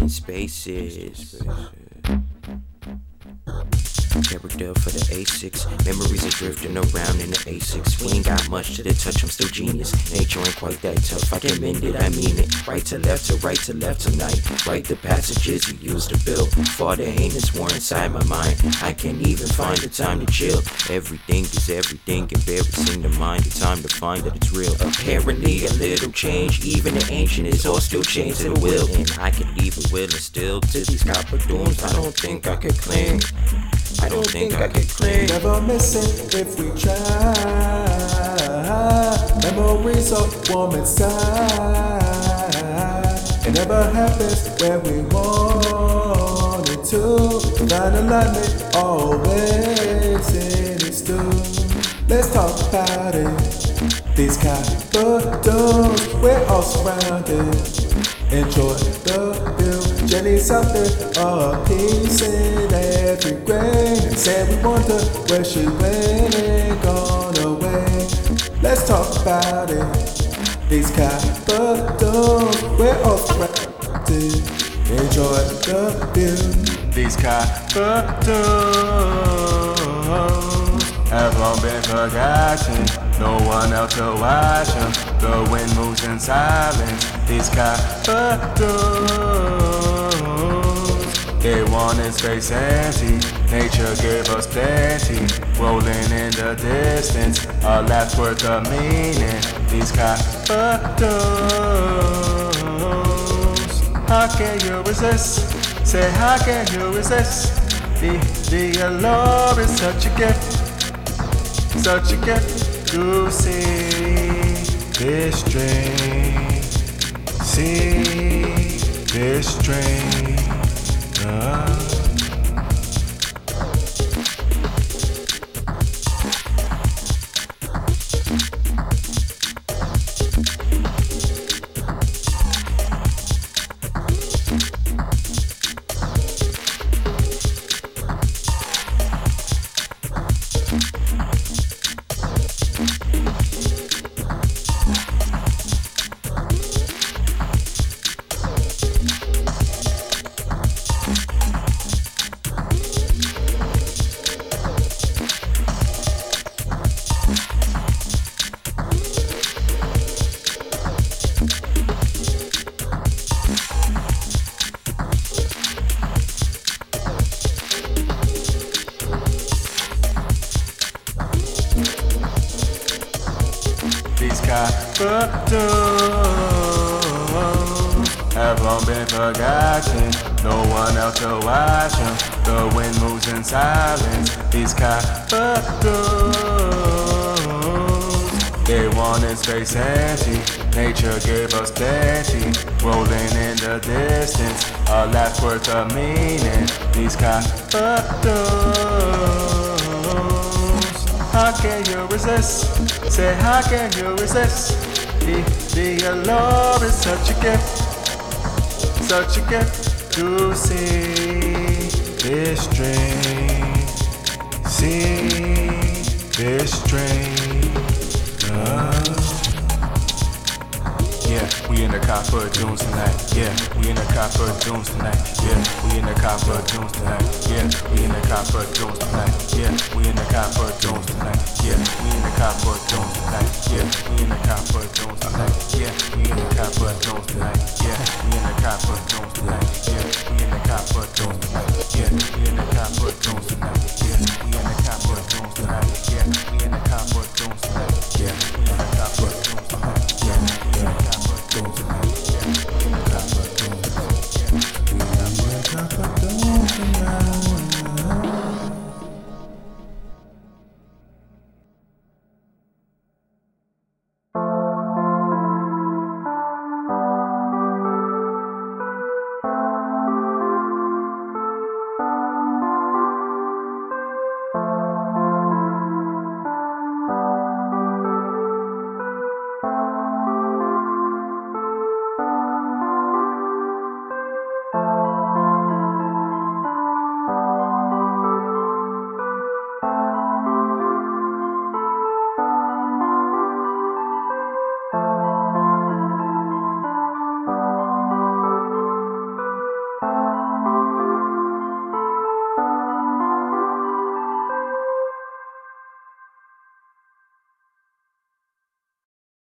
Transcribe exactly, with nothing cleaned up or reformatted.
in spaces. Character for the A six. Memories are drifting around in the A six. We ain't got much to the touch, I'm still genius. Nature ain't quite that tough, I can mend it, I mean it. Right to left to right to left tonight. Write the passages you used to build. Far the heinous war inside my mind. I can't even find the time to chill. Everything is everything, embarrassing the mind. The time to find that it's real. Apparently a little change, even the ancient is all still chained to the will. And I can leave a will and still to these copper dooms. I don't think I could cling. I don't think I could cling. Never miss it if we try. Memories of warm inside. It never happens where we want it to. Find alignment always in its due. Let's talk about it. These copper doors, we're all surrounded. Enjoy the view. Jenny's out there, a piece in every grain. And say we wonder where she went and gone away. Let's talk about it. These copper doors, we're all surrounded. Enjoy the view. These copper doors have long been forgotten. No one else to watch them. The wind moves in silence. These copper doors, they wanted space empty. Nature gave us plenty. Rolling in the distance, a life's worth of meaning. These copper doors, how can you resist? Say, how can you resist? The, the allure is such a gift, such a gift. To see this dream, see this dream. Uh. These copper doors have long been forgotten. No one else to watch them. The wind moves in silence. These copper doors, they wanted space empty. Nature gave us plenty. Rolling in the distance, a life's worth of meaning. These copper doors, how can you resist? Say, how can you resist? The, the allure is such a gift, such a gift. To see this dream, see this dream. Uh. Yeah, we in the copper dunes tonight. Yeah, we in the copper dunes tonight. Yeah, we in the copper dunes tonight. Yeah, we in the copper dunes tonight. Yeah, we in the copper dunes tonight. Yeah, we in the copper dunes tonight. Yeah, we in the copper dunes tonight. Yeah, we in the copper dunes tonight. Yeah, we in the copper dunes tonight. Yeah, we in the copper dunes tonight. Yeah, we in the copper dunes tonight.